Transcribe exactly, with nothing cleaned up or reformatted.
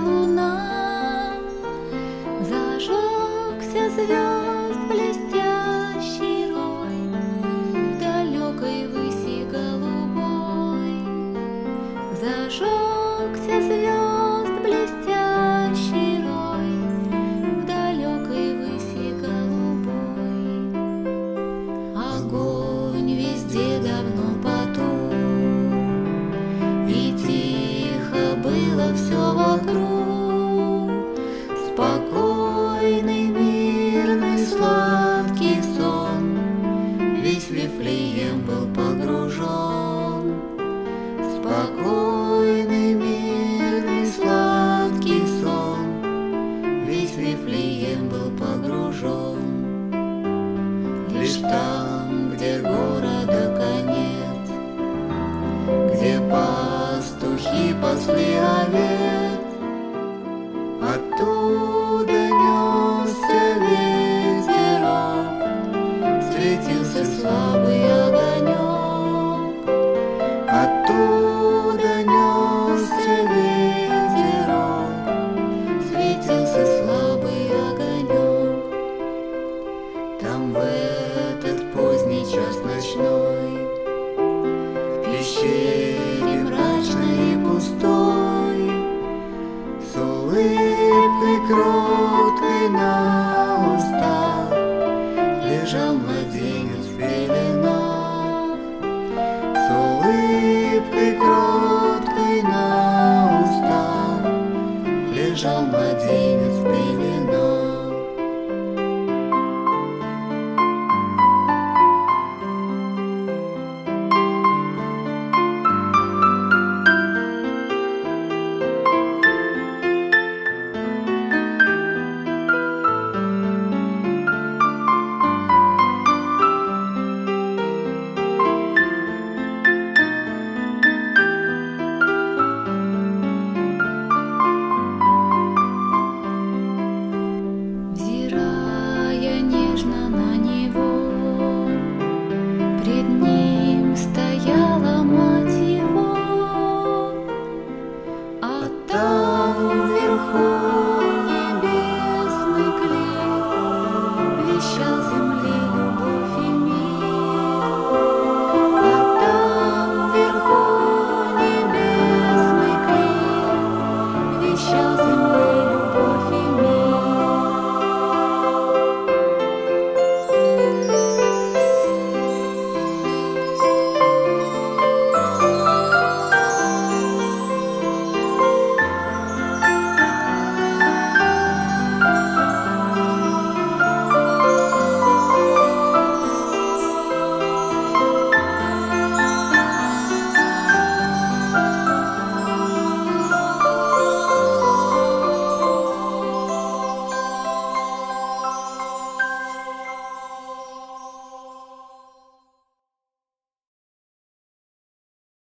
луна, зажегся звезд блестящий рой в далекой выси голубой. Зажегся звезд блестящий рой в далекой выси голубой. Огонь везде давно потух, и тихо было все вокруг. Спокойный, мирный, сладкий сон, весь Вифлеем был погружен. Спокойный, мирный, сладкий сон, весь Вифлеем был погружен. Лишь там, где города конец, где пастухи пасли овец,